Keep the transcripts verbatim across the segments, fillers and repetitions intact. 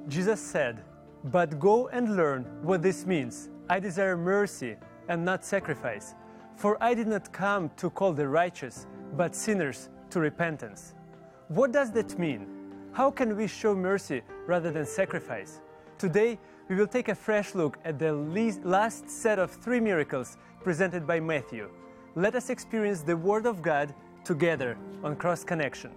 Jesus said, "But go and learn what this means. I desire mercy and not sacrifice. For I did not come to call the righteous, but sinners to repentance." What does that mean? How can we show mercy rather than sacrifice? Today, we will take a fresh look at the last set of three miracles presented by Matthew. Let us experience the Word of God together on Cross Connection.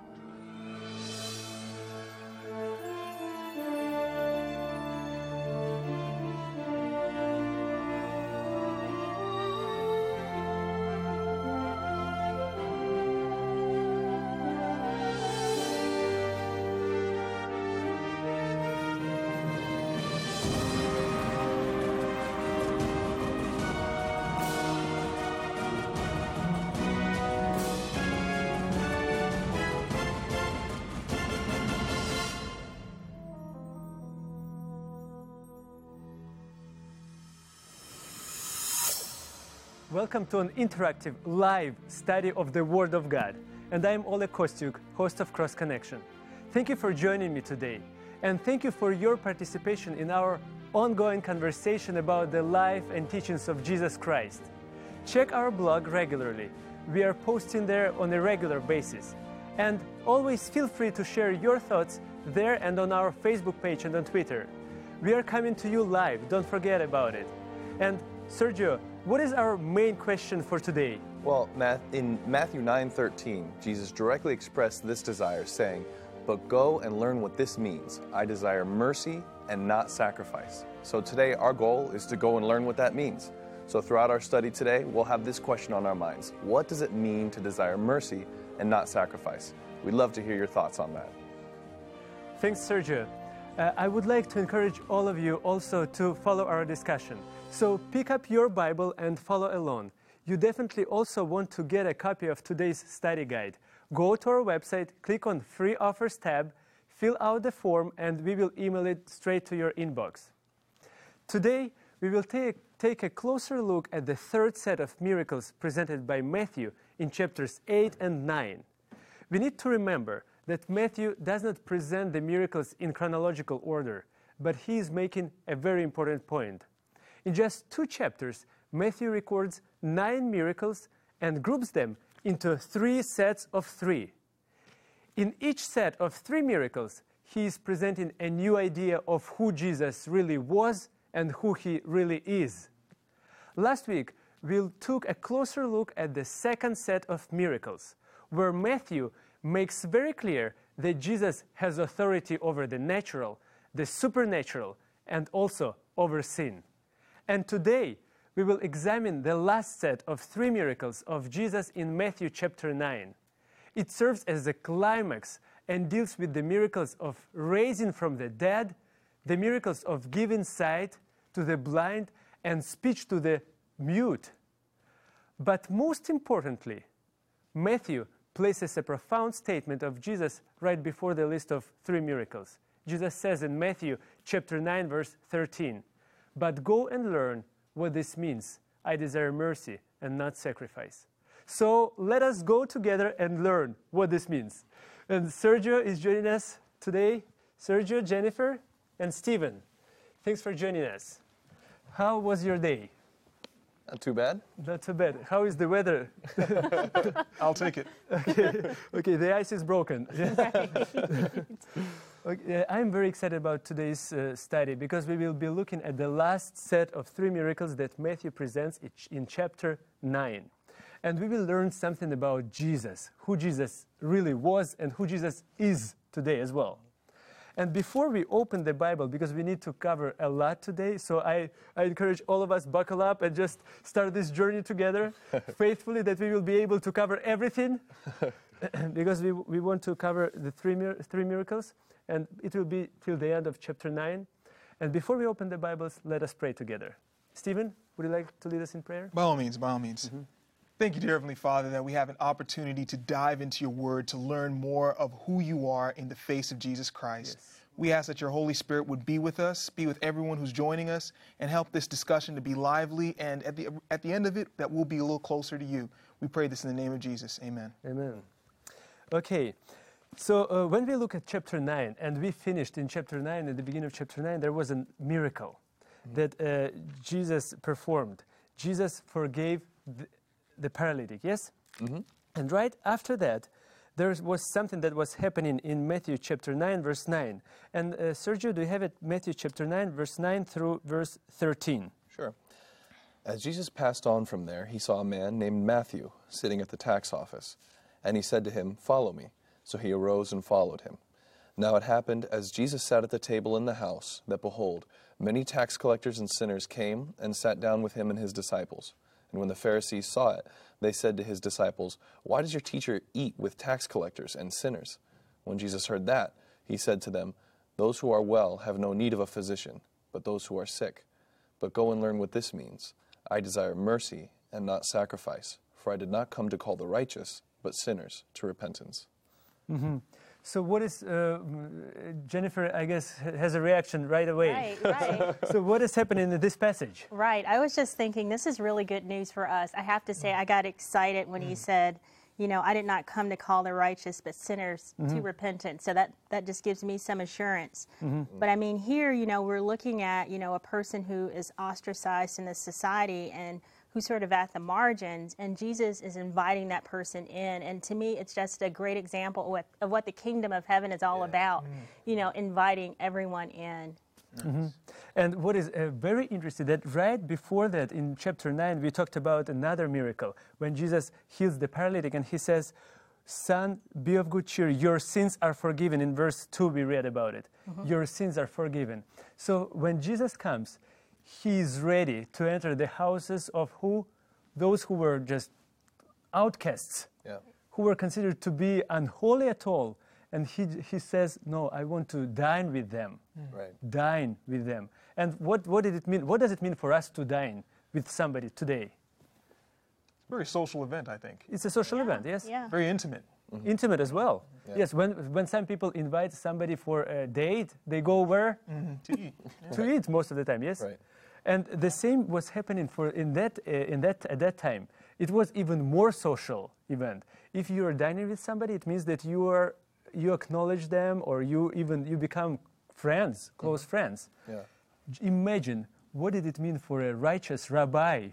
Welcome to an interactive, live study of the Word of God. And I am Oleg Kostyuk, host of Cross Connection. Thank you for joining me today. And thank you for your participation in our ongoing conversation about the life and teachings of Jesus Christ. Check our blog regularly. We are posting there on a regular basis. And always feel free to share your thoughts there and on our Facebook page and on Twitter. We are coming to you live, don't forget about it. And Sergio, what is our main question for today? Well, in Matthew nine thirteen, Jesus directly expressed this desire, saying, "But go and learn what this means. I desire mercy and not sacrifice." So today, our goal is to go and learn what that means. So throughout our study today, we'll have this question on our minds. What does it mean to desire mercy and not sacrifice? We'd love to hear your thoughts on that. Thanks, Sergio. Uh, I would like to encourage all of you also to follow our discussion. So pick up your Bible and follow along. You definitely also want to get a copy of today's study guide. Go to our website, click on Free Offers tab, fill out the form, and we will email it straight to your inbox. Today, we will take, take a closer look at the third set of miracles presented by Matthew in chapters eight and nine. We need to remember that Matthew does not present the miracles in chronological order, but he is making a very important point. In just two chapters, Matthew records nine miracles and groups them into three sets of three. In each set of three miracles, he is presenting a new idea of who Jesus really was and who he really is. Last week, we took a closer look at the second set of miracles, where Matthew makes very clear that Jesus has authority over the natural, the supernatural, and also over sin. And today, we will examine the last set of three miracles of Jesus in Matthew chapter nine. It serves as a climax and deals with the miracles of raising from the dead, the miracles of giving sight to the blind and speech to the mute. But most importantly, Matthew places a profound statement of Jesus right before the list of three miracles. Jesus says in Matthew chapter nine, verse thirteen, "But go and learn what this means. I desire mercy and not sacrifice." So let us go together and learn what this means. And Sergio is joining us today. Sergio, Jennifer, and Stephen, thanks for joining us. How was your day? Not too bad. Not too bad. How is the weather? I'll take it. Okay, okay, the ice is broken. Okay, I'm very excited about today's uh, study because we will be looking at the last set of three miracles that Matthew presents in chapter nine. And we will learn something about Jesus, who Jesus really was and who Jesus is today as well. And before we open the Bible, because we need to cover a lot today, so I, I encourage all of us buckle up and just start this journey together, faithfully, that we will be able to cover everything, because we, we want to cover the three, mir- three miracles, and it will be till the end of chapter nine. And before we open the Bibles, let us pray together. Stephen, would you like to lead us in prayer? By all means, by all means. Mm-hmm. Thank you, dear Heavenly Father, that we have an opportunity to dive into your word, to learn more of who you are in the face of Jesus Christ. Yes. We ask that your Holy Spirit would be with us, be with everyone who's joining us, and help this discussion to be lively, and at the, at the end of it, that we'll be a little closer to you. We pray this in the name of Jesus. Amen. Amen. Okay, So uh, when we look at chapter nine, and we finished in chapter nine, at the beginning of chapter nine, there was a miracle mm-hmm. that uh, Jesus performed. Jesus forgave the, the paralytic, yes? Mm-hmm. And right after that, there was something that was happening in Matthew chapter nine, verse nine. And uh, Sergio, do you have it? Matthew chapter nine, verse nine through verse thirteen. Sure. As Jesus passed on from there, he saw a man named Matthew sitting at the tax office. And he said to him, "Follow me." So he arose and followed him. Now it happened, as Jesus sat at the table in the house, that behold, many tax collectors and sinners came and sat down with him and his disciples. And when the Pharisees saw it, they said to his disciples, "Why does your teacher eat with tax collectors and sinners?" When Jesus heard that, he said to them, "Those who are well have no need of a physician, but those who are sick. But go and learn what this means. I desire mercy and not sacrifice, for I did not come to call the righteous, but sinners to repentance." Mm-hmm. So what is, uh, Jennifer, I guess, has a reaction right away. Right, right. So what is happening in this passage? Right. I was just thinking, this is really good news for us. I have to say, I got excited when mm. he said, you know, I did not come to call the righteous, but sinners mm-hmm. to repentance. So that, that just gives me some assurance. Mm-hmm. But I mean, here, you know, we're looking at, you know, a person who is ostracized in this society and who's sort of at the margins, and Jesus is inviting that person in. And to me, it's just a great example of what, of what the kingdom of heaven is all yeah. about, mm. you know, inviting everyone in. Mm-hmm. And what is uh, very interesting, that right before that, in chapter nine, we talked about another miracle, when Jesus heals the paralytic, and he says, "Son, be of good cheer, your sins are forgiven." In verse two, we read about it. Mm-hmm. Your sins are forgiven. So when Jesus comes, he is ready to enter the houses of who? Those who were just outcasts, yeah. who were considered to be unholy at all. And he, he says, "No, I want to dine with them." Mm. Right. Dine with them. And what, what did it mean? What does it mean for us to dine with somebody today? It's a very social event, I think. It's a social yeah. event, yes? Yeah. Very intimate. Mm-hmm. Intimate as well. Yeah. Yes, when, when some people invite somebody for a date, they go where? Mm-hmm. To eat. Yeah. To right. eat most of the time, yes? Right. And the same was happening for in that uh, in that at that time. It was even more social event. If you are dining with somebody, it means that you are you acknowledge them, or you even you become friends, close mm-hmm. friends. Yeah. Imagine, what did it mean for a righteous rabbi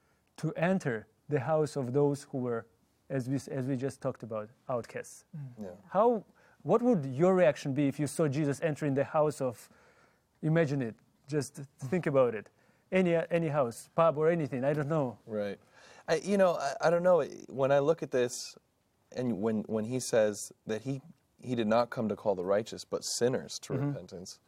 to enter the house of those who were, as we as we just talked about, outcasts? Mm. Yeah. How? What would your reaction be if you saw Jesus entering the house of? Imagine it. Just think about it. Any any house, pub, or anything. I don't know. Right. I, you know, I, I don't know. When I look at this, and when when he says that he he did not come to call the righteous, but sinners to mm-hmm. repentance.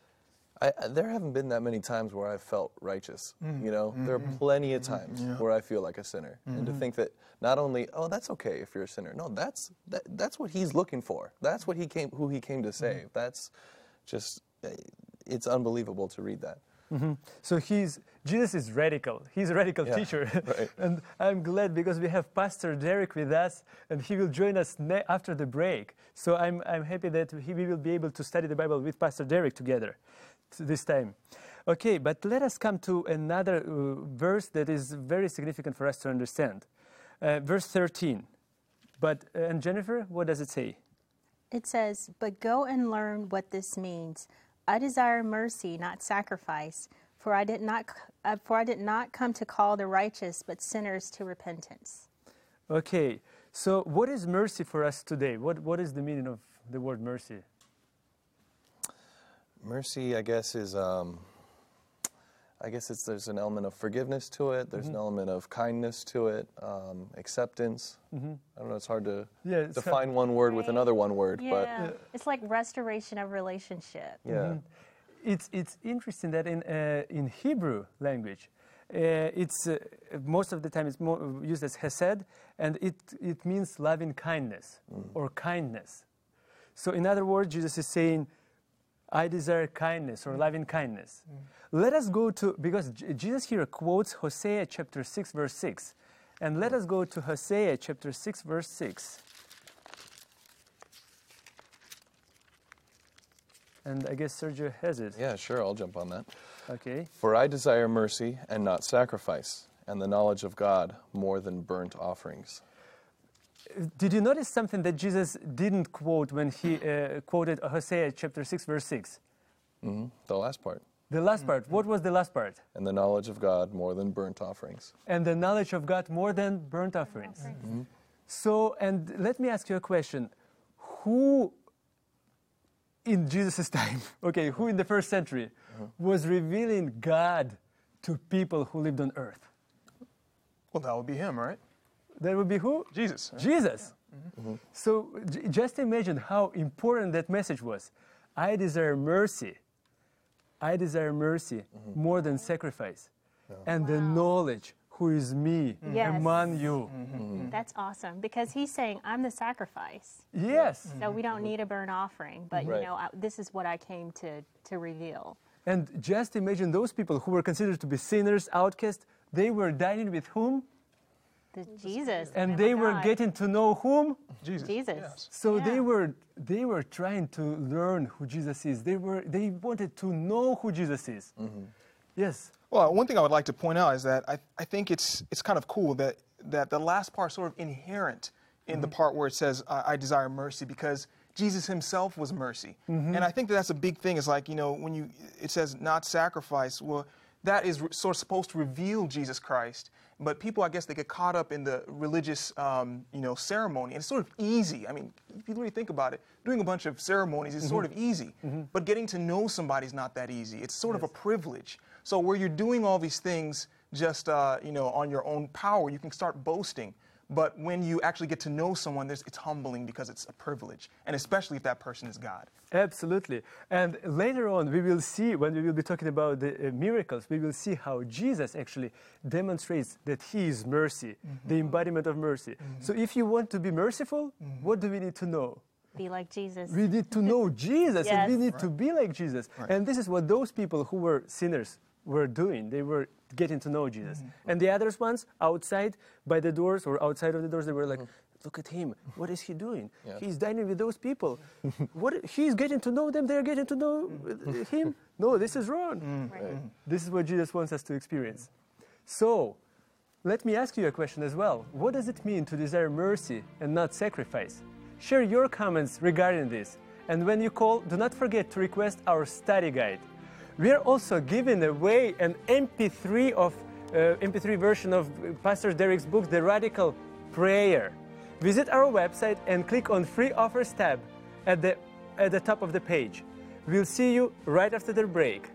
I, I, there haven't been that many times where I've felt righteous. Mm-hmm. You know, mm-hmm. there are plenty of times yeah. where I feel like a sinner, mm-hmm. and to think that not only, oh, that's okay if you're a sinner. No, that's that, that's what he's looking for. That's what he came, who he came to save. Mm-hmm. That's just. It's unbelievable to read that. Mm-hmm. So he's Jesus is radical. He's a radical yeah, teacher. Right. And I'm glad because we have Pastor Derek with us, and he will join us ne- after the break. So I'm, I'm happy that he, we will be able to study the Bible with Pastor Derek together this time. Okay, but let us come to another uh, verse that is very significant for us to understand. Uh, verse thirteen. But, uh, and Jennifer, what does it say? It says, "But go and learn what this means. I desire mercy, not sacrifice, for I did not uh, for I did not come to call the righteous, but sinners to repentance." Okay, so what is mercy for us today? What what is the meaning of the word mercy? Mercy, I guess, is um, I guess it's there's an element of forgiveness to it. There's mm-hmm. an element of kindness to it, um, acceptance. Mm-hmm. I don't know. It's hard to yeah, it's define hard. one word right. with another one word, yeah. but yeah. it's like restoration of relationship. Yeah, mm-hmm. it's it's interesting that in uh, in Hebrew language, uh, it's uh, most of the time it's more used as hesed, and it it means loving kindness mm. or kindness. So in other words, Jesus is saying, I desire kindness or loving kindness. Mm. Let us go to, because J- Jesus here quotes Hosea chapter six, verse six. And let us go to Hosea chapter six, verse six. And I guess Sergio has it. Yeah, sure, I'll jump on that. Okay. "For I desire mercy and not sacrifice, and the knowledge of God more than burnt offerings." did you notice something that Jesus didn't quote when he uh, quoted Hosea chapter six, verse six? Mm-hmm. The last part. The last part. What was the last part? And the knowledge of God more than burnt offerings. And the knowledge of God more than burnt offerings. Mm-hmm. So, and let me ask you a question. Who in Jesus' time, okay, who in the first century uh-huh. was revealing God to people who lived on earth? Well, that would be him, right? That would be who? Jesus. Right? Jesus. Yeah. Mm-hmm. Mm-hmm. So j- just imagine how important that message was. I desire mercy. I desire mercy mm-hmm. more than sacrifice. Yeah. And wow. the knowledge who is me yes. among you. Mm-hmm. That's awesome, because he's saying, I'm the sacrifice. Yes. So we don't need a burnt offering, but right. you know, I, this is what I came to, to reveal. And just imagine those people who were considered to be sinners, outcasts, they were dining with whom? The Jesus. And they were God. getting to know whom? Jesus. Jesus. Yes. So yeah. they were they were trying to learn who Jesus is. They were they wanted to know who Jesus is. Mm-hmm. Yes. Well, one thing I would like to point out is that I, I think it's it's kind of cool that, that the last part is sort of inherent in mm-hmm. the part where it says, I, I desire mercy, because Jesus himself was mercy. Mm-hmm. And I think that that's a big thing. It's like, you know, when you it says not sacrifice, well, that is re- sort of supposed to reveal Jesus Christ. But people, I guess, they get caught up in the religious, um, you know, ceremony. And it's sort of easy. I mean, if you really think about it, doing a bunch of ceremonies is mm-hmm. sort of easy. Mm-hmm. But getting to know somebody is not that easy. It's sort yes. of a privilege. So where you're doing all these things just, uh, you know, on your own power, you can start boasting. But when you actually get to know someone, there's, it's humbling because it's a privilege. And especially if that person is God. Absolutely. And later on, we will see, when we will be talking about the uh, miracles, we will see how Jesus actually demonstrates that he is mercy, mm-hmm. the embodiment of mercy. Mm-hmm. So if you want to be merciful, mm-hmm. what do we need to know? Be like Jesus. We need to know Jesus, yes. and we need right. to be like Jesus. Right. And this is what those people who were sinners were doing. They were getting to know Jesus. Mm-hmm. And the other ones outside by the doors or outside of the doors, they were like, mm-hmm. look at him. What is he doing? Yeah. He's dining with those people. What? He's getting to know them. They're getting to know him. No, this is wrong. Mm-hmm. Right. This is what Jesus wants us to experience. So let me ask you a question as well. What does it mean to desire mercy and not sacrifice? Share your comments regarding this. And when you call, do not forget to request our study guide. We are also giving away an M P three of uh, M P three version of Pastor Derek's book, The Radical Prayer. Visit our website and click on Free Offers tab at the at the top of the page. We'll see you right after the break.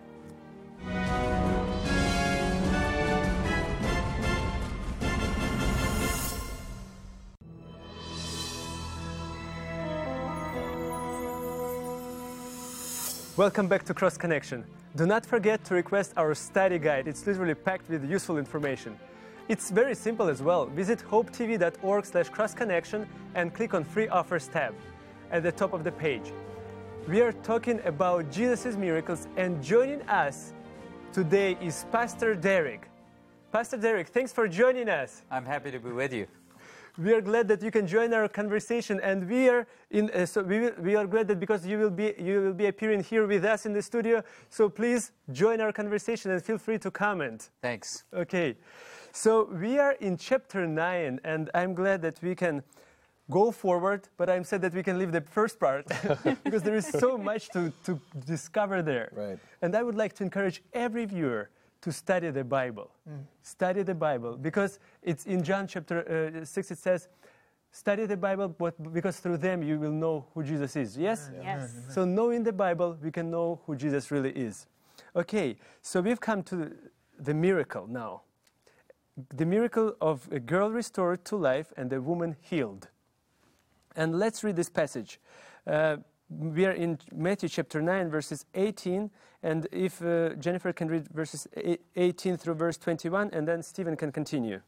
Welcome back to Cross Connection. Do not forget to request our study guide. It's literally packed with useful information. It's very simple as well. Visit hopetv.org slash crossconnection and click on Free Offers tab at the top of the page. We are talking about Jesus' miracles, and joining us today is Pastor Derek. Pastor Derek, thanks for joining us. I'm happy to be with you. We are glad that you can join our conversation, and we are in. Uh, so we will, we are glad that because you will be you will be appearing here with us in the studio. So please join our conversation and feel free to comment. Thanks. Okay, so we are in chapter nine, and I'm glad that we can go forward, but I'm sad that we can leave the first part because there is so much to to discover there. Right. And I would like to encourage every viewer to study the Bible. Mm. Study the Bible, because it's in John chapter uh, six, it says, study the Bible, but because through them you will know who Jesus is. Yes? Yes. So knowing the Bible, we can know who Jesus really is. Okay, so we've come to the miracle now. The miracle of a girl restored to life and a woman healed. And let's read this passage. Uh, We are in Matthew chapter nine, verses eighteen, and if uh, Jennifer can read verses eighteen through verse twenty-one, and then Stephen can continue.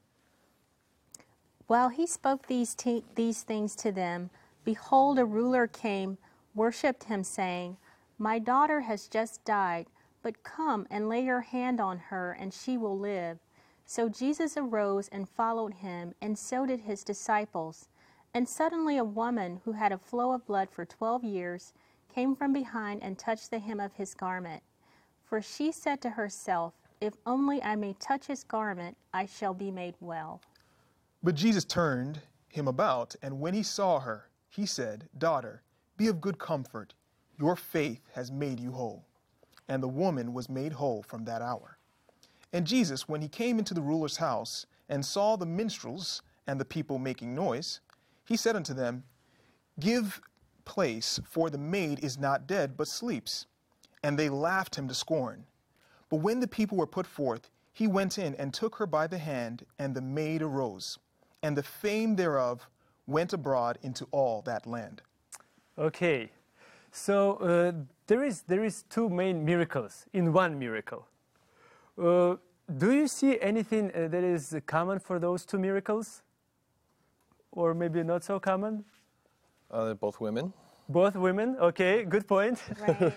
While he spoke these, te- these things to them, behold, a ruler came, worshipped him, saying, My daughter has just died, but come and lay your hand on her, and she will live. So Jesus arose and followed him, and so did his disciples. And suddenly a woman who had a flow of blood for twelve years came from behind and touched the hem of his garment. For she said to herself, If only I may touch his garment, I shall be made well. But Jesus turned him about, and when he saw her, he said, Daughter, be of good comfort. Your faith has made you whole. And the woman was made whole from that hour. And Jesus, when he came into the ruler's house, and saw the minstrels and the people making noise, he said unto them, Give place, for the maid is not dead, but sleeps. And they laughed him to scorn. But when the people were put forth, he went in and took her by the hand, and the maid arose. And the fame thereof went abroad into all that land. Okay, so uh, there is there is two main miracles in one miracle. Uh, do you see anything uh, that is common for those two miracles, or maybe not so common? Uh, they're both women. Both women. Okay, good point. Right.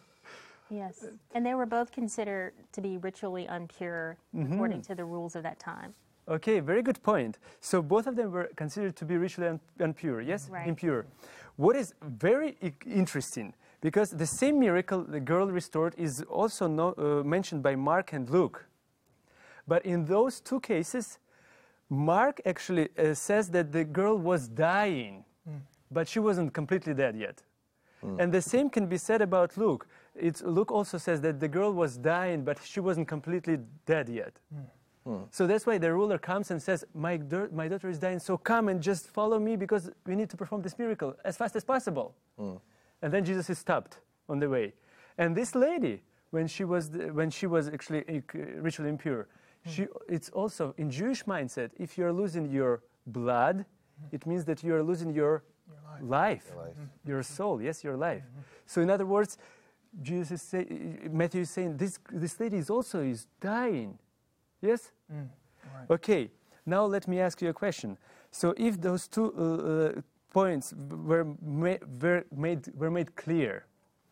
Yes, and they were both considered to be ritually impure according to the rules of that time. Okay, very good point. So both of them were considered to be ritually un- impure, yes? Right. Impure. What is very I- interesting, because the same miracle, the girl restored, is also no, uh, mentioned by Mark and Luke. But in those two cases, Mark actually uh, says that the girl was dying, mm. but she wasn't completely dead yet. Mm. And the same can be said about Luke. It's, Luke also says that the girl was dying, but she wasn't completely dead yet. Mm. Mm. So that's why the ruler comes and says, my, da- my daughter is dying, so come and just follow me because we need to perform this miracle as fast as possible. Mm. And then Jesus is stopped on the way. And this lady, when she was, when she was actually uh, ritually impure, mm. she, it's also in Jewish mindset, if you're losing your blood, mm. it means that you're losing your, your life, life. Your, life. Mm. your soul, yes, your life. Mm-hmm. So in other words, Jesus is say, Matthew is saying this, this lady is also is dying. Yes? Mm, right. Okay, now let me ask you a question. So if those two uh, uh, points were, ma- were, made, were made clear,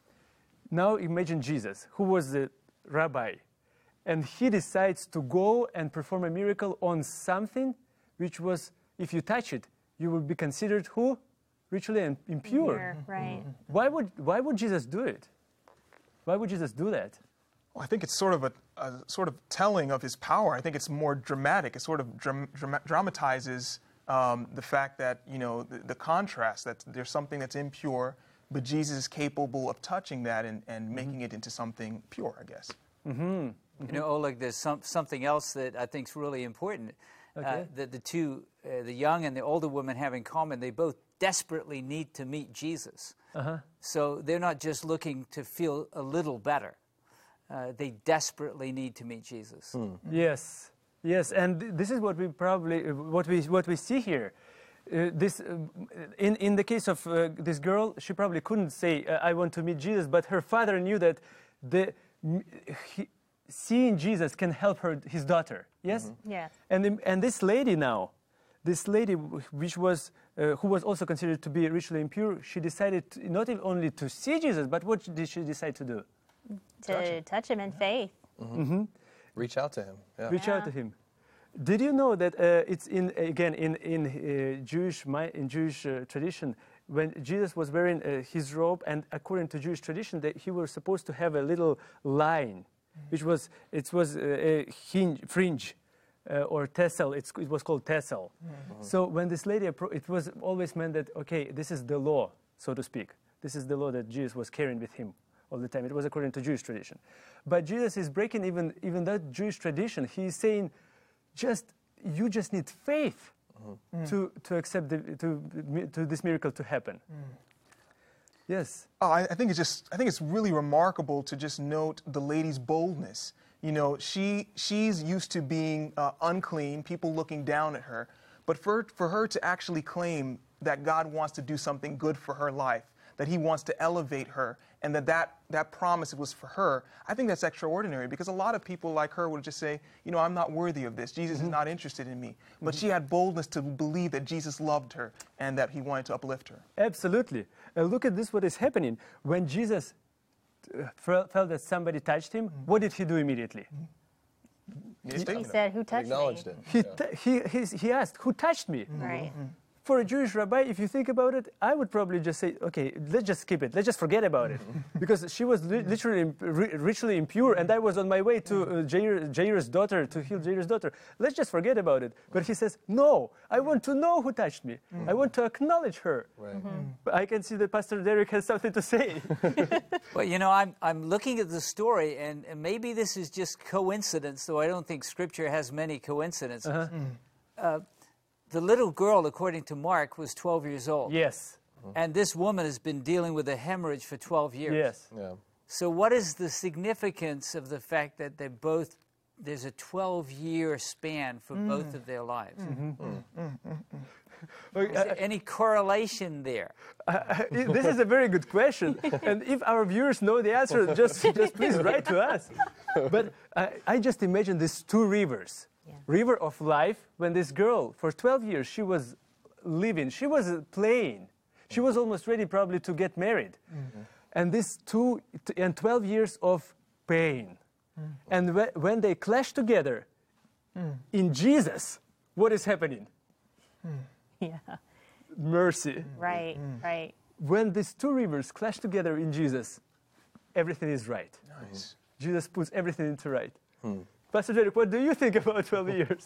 now imagine Jesus, who was the rabbi, and he decides to go and perform a miracle on something which was, if you touch it, you will be considered who? Ritually impure. Impure, right. Why would, why would Jesus do it? Why would Jesus do that? Well, I think it's sort of a, a sort of telling of his power. I think it's more dramatic. It sort of dram- dram- dramatizes um, the fact that, you know, the, the contrast, that there's something that's impure, but Jesus is capable of touching that and, and mm-hmm. making it into something pure, I guess. Mm-hmm. Mm-hmm. You know, Oleg, there's some, something else that I think is really important. Okay. Uh, that the two, uh, the young and the older women have in common, they both desperately need to meet Jesus. Uh-huh. So they're not just looking to feel a little better. Uh, they desperately need to meet Jesus. Mm. Yes, yes, and th- this is what we probably uh, what we what we see here. Uh, this uh, in in the case of uh, this girl, she probably couldn't say, uh, "I want to meet Jesus," but her father knew that the he, seeing Jesus can help her, his daughter. Yes. Mm-hmm. Yeah. And the, and this lady now, this lady, which was uh, who was also considered to be ritually impure, she decided to, not only to see Jesus, but what did she decide to do? To touch him, touch him in faith. Mm-hmm. Mm-hmm. Reach out to him. Yeah. Reach yeah. out to him. Did you know that uh, it's in again in in uh, Jewish in Jewish uh, tradition, when Jesus was wearing uh, his robe, and according to Jewish tradition, that he was supposed to have a little line, mm-hmm. which was it was uh, a hinge, fringe. Uh, or tassel, it's, it was called tassel. Mm-hmm. So when this lady, appro- it was always meant that, okay, this is the law, so to speak. This is the law that Jesus was carrying with him all the time. It was according to Jewish tradition. But Jesus is breaking even, even that Jewish tradition. He's saying, just you just need faith mm-hmm. to, to accept the, to, to this miracle to happen. Mm. Yes. Oh, I, I think it's just, I think it's really remarkable to just note the lady's boldness. You know, she she's used to being uh, unclean, people looking down at her. But for, for her to actually claim that God wants to do something good for her life, that he wants to elevate her, and that that, that promise was for her, I think that's extraordinary, because a lot of people like her would just say, you know, I'm not worthy of this. Jesus mm-hmm. is not interested in me. But mm-hmm. she had boldness to believe that Jesus loved her and that he wanted to uplift her. Absolutely. Uh, look at this, what is happening. When Jesus felt that somebody touched him, mm-hmm. what did he do immediately? Mm-hmm. He, he said, who touched he acknowledged me? it. He, yeah. t- he, he, he asked, who touched me? Mm-hmm. Right. Mm-hmm. for a Jewish rabbi, if you think about it, I would probably just say, okay, let's just skip it. Let's just forget about it. Because she was li literally imp ritually impure, and I was on my way to uh, Jair Jairus' daughter, to heal Jairus' daughter. Let's just forget about it. But he says, no, I want to know who touched me. Mm. I want to acknowledge her. Right. Mm-hmm. I can see that Pastor Derek has something to say. Well, you know, I'm, I'm looking at the story, and, and maybe this is just coincidence, though I don't think Scripture has many coincidences. Uh-huh. mm. uh, The little girl, according to Mark, was twelve years old. Yes. And this woman has been dealing with a hemorrhage for twelve years. Yes. Yeah. So what is the significance of the fact that they both, there's a twelve-year span for mm. both of their lives? Mm-hmm. Mm. Mm-hmm. Is there any correlation there? Uh, this is a very good question. And if our viewers know the answer, just, just please write to us. But I, I just imagine these two rivers. Yeah. River of life, when this girl, for twelve years, she was living, she was playing. She was almost ready probably to get married. Mm-hmm. And these two and twelve years of pain. Mm. And wh when they clash together mm. in Jesus, what is happening? Mm. Yeah. Mercy. Right, mm. right. When these two rivers clash together in Jesus, everything is right. Nice. Jesus puts everything into right. Mm. Pastor Derek, what do you think about twelve years?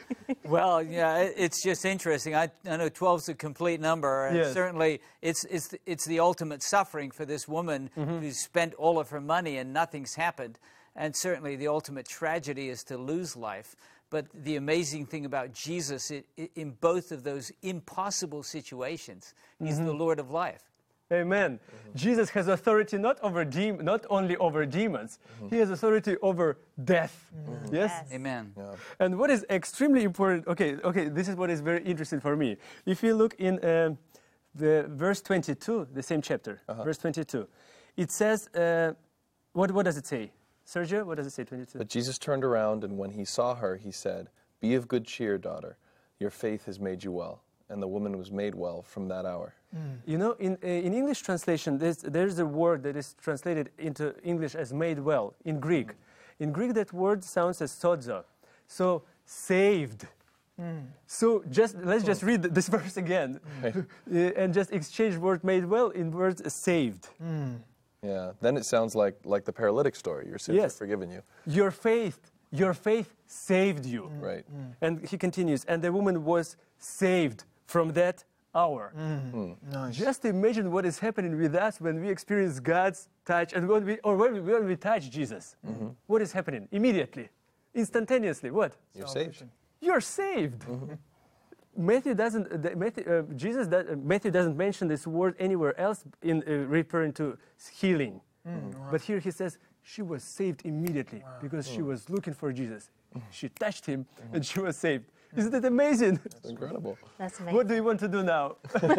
Well, yeah, it's just interesting. I, I know twelve is a complete number, and yes. certainly it's, it's, it's the ultimate suffering for this woman mm-hmm. who's spent all of her money and nothing's happened. And certainly the ultimate tragedy is to lose life. But the amazing thing about Jesus, it, it, in both of those impossible situations, he's mm-hmm. the Lord of life. Amen. Mm-hmm. Jesus has authority not over de not only over demons, mm-hmm. he has authority over death. Mm-hmm. Yes? Yes. Amen. Yeah. And what is extremely important, okay, okay, this is what is very interesting for me. If you look in uh, the verse twenty-two, the same chapter, uh-huh. verse twenty-two, it says, uh, what, what does it say? Sergio, what does it say, twenty-two? But Jesus turned around, and when he saw her, he said, "Be of good cheer, daughter. Your faith has made you well." And the woman was made well from that hour. Mm. You know, in, uh, in English translation, there's, there's a word that is translated into English as made well, in Greek. Mm. In Greek, that word sounds as sozo, so saved. Mm. So just let's just read this verse again, mm. uh, and just exchange word made well in words saved. Mm. Yeah, then it sounds like, like the paralytic story, your sins yes. are forgiven you. Your faith, your faith saved you. Mm. Right. Mm. And he continues, and the woman was saved from that hour. Mm. Mm. Nice. Just imagine what is happening with us when we experience God's touch, and when we, or when we, when we touch Jesus. Mm-hmm. What is happening? Immediately, instantaneously, what? You're saved. You're saved. Mm-hmm. Matthew doesn't, uh, Matthew, uh, Jesus, does, uh, Matthew doesn't mention this word anywhere else in uh, referring to healing. Mm. Right. But here he says, she was saved immediately wow. because mm. she was looking for Jesus. She touched him mm-hmm. and she was saved. Isn't that amazing? That's incredible. That's amazing. What do you want to do now?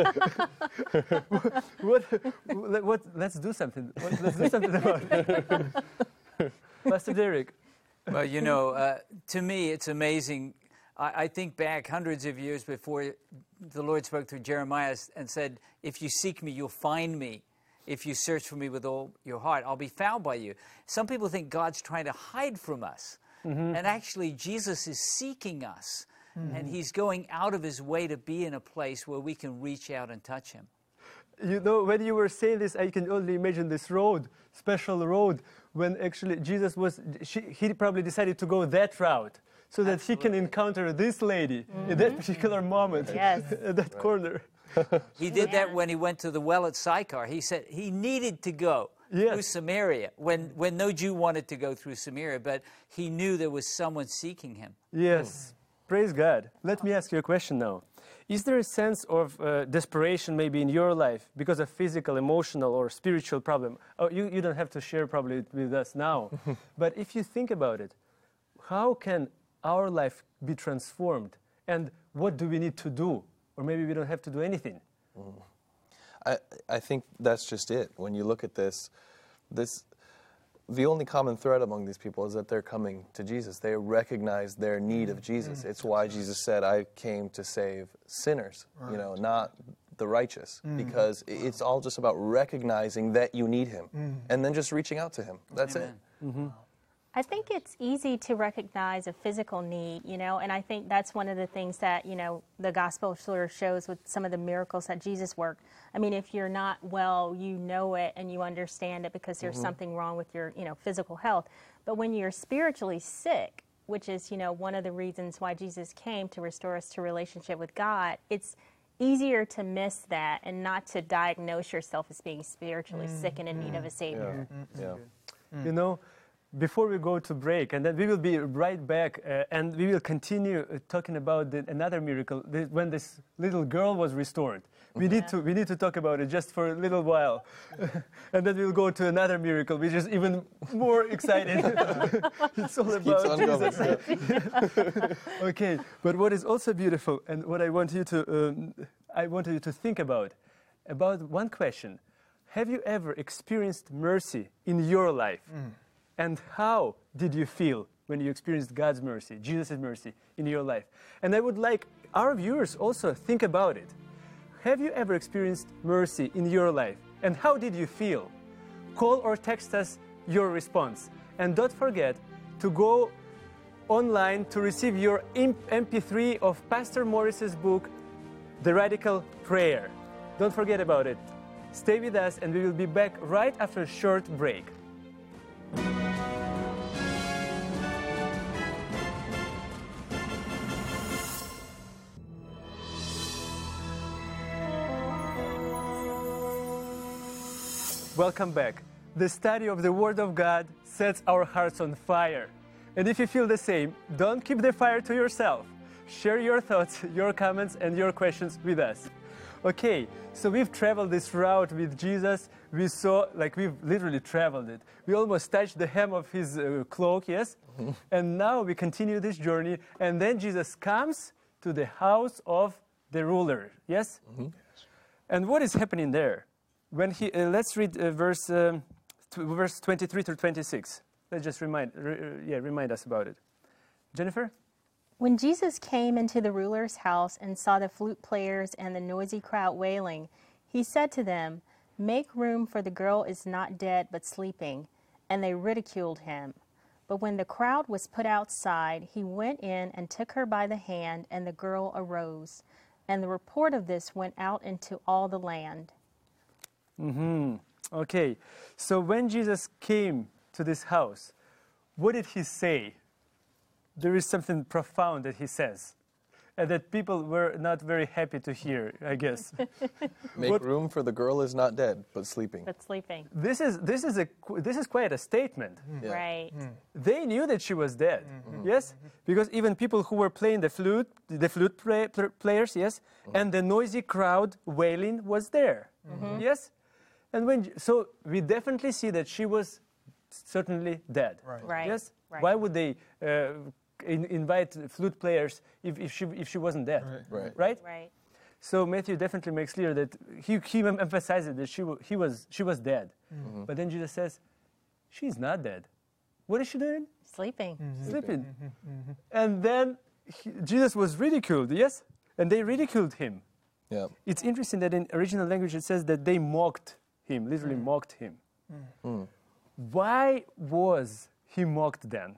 what, what, what, let's do something. What, let's do something about it. Pastor Derek. Well, you know, uh, to me, it's amazing. I, I think back hundreds of years before the Lord spoke through Jeremiah and said, if you seek me, you'll find me. If you search for me with all your heart, I'll be found by you. Some people think God's trying to hide from us. Mm-hmm. And actually, Jesus is seeking us. Mm-hmm. And he's going out of his way to be in a place where we can reach out and touch him. You know, when you were saying this, I can only imagine this road, special road, when actually Jesus was, she, he probably decided to go that route so that Absolutely. He can encounter this lady mm-hmm. in that particular moment, yes. at that right. corner. He did that when he went to the well at Sychar. He said he needed to go yes. through Samaria when, when no Jew wanted to go through Samaria, but he knew there was someone seeking him. Yes. Praise God. Let me ask you a question now. Is there a sense of uh, desperation maybe in your life because of physical, emotional, or spiritual problem? Oh, you, you don't have to share probably with us now. But if you think about it, how can our life be transformed? And what do we need to do? Or maybe we don't have to do anything. Mm. I, I think that's just it. When you look at this, this, the only common thread among these people is that they're coming to Jesus. They recognize their need of Jesus. Mm. It's why Jesus said, I came to save sinners, right. you know, not the righteous. Mm. Because it's all just about recognizing that you need him mm. and then just reaching out to him. That's Amen. it. Mm-hmm. I think it's easy to recognize a physical need, you know, and I think that's one of the things that, you know, the gospel sort of shows with some of the miracles that Jesus worked. I mean, if you're not well, you know it and you understand it because there's mm-hmm. something wrong with your, you know, physical health. But when you're spiritually sick, which is, you know, one of the reasons why Jesus came to restore us to relationship with God, it's easier to miss that and not to diagnose yourself as being spiritually mm-hmm. sick and in need of a Savior. Yeah. yeah. Mm. You know, before we go to break, and then we will be right back, uh, and we will continue uh, talking about the, another miracle, the, when this little girl was restored. We yeah. need to we need to talk about it just for a little while, and then we'll go to another miracle, which is even more exciting. It's all about Jesus. Okay, but what is also beautiful, and what I want you to um, I want you to think about, about one question: have you ever experienced mercy in your life? Mm. And how did you feel when you experienced God's mercy, Jesus' mercy in your life? And I would like our viewers also think about it. Have you ever experienced mercy in your life? And how did you feel? Call or text us your response. And don't forget to go online to receive your M P three of Pastor Morris's book, The Radical Prayer. Don't forget about it. Stay with us and we will be back right after a short break. Welcome back. The study of the Word of God sets our hearts on fire. And if you feel the same, don't keep the fire to yourself. Share your thoughts, your comments, and your questions with us. Okay, so we've traveled this route with Jesus. We saw, like we've literally traveled it. We almost touched the hem of his uh, cloak, yes? Mm-hmm. And now we continue this journey. And then Jesus comes to the house of the ruler, yes? Mm-hmm. And what is happening there? When he, uh, let's read uh, verse, um, t- verse twenty-three through twenty-six. Let's just remind, re, uh, yeah, remind us about it. Jennifer? When Jesus came into the ruler's house and saw the flute players and the noisy crowd wailing, he said to them, "Make room, for the girl is not dead but sleeping." And they ridiculed him. But when the crowd was put outside, he went in and took her by the hand, and the girl arose. And the report of this went out into all the land. Mm-hmm. Okay, so when Jesus came to this house, what did he say? There is something profound that he says, and that people were not very happy to hear, I guess. Make what? room, for the girl is not dead, but sleeping. But sleeping. This is this is a this is quite a statement. Mm. Yeah. Right. Mm. They knew that she was dead. Mm-hmm. Yes, because even people who were playing the flute, the flute play, players, yes, mm-hmm. and the noisy crowd wailing was there. Mm-hmm. Yes. And when, so we definitely see that she was certainly dead. Right. Right. Yes. Right. Why would they uh, in, invite flute players if, if she if she wasn't dead? Right. Right. Right. Right. So Matthew definitely makes clear that he he emphasizes that she he was she was dead, mm-hmm. but then Jesus says, she's not dead. What is she doing? Sleeping. Mm-hmm. Sleeping. Mm-hmm. And then he, Jesus was ridiculed. Yes, and they ridiculed him. Yeah. It's interesting that in original language it says that they mocked him, literally mm. mocked him. Mm. Mm. Why was he mocked then?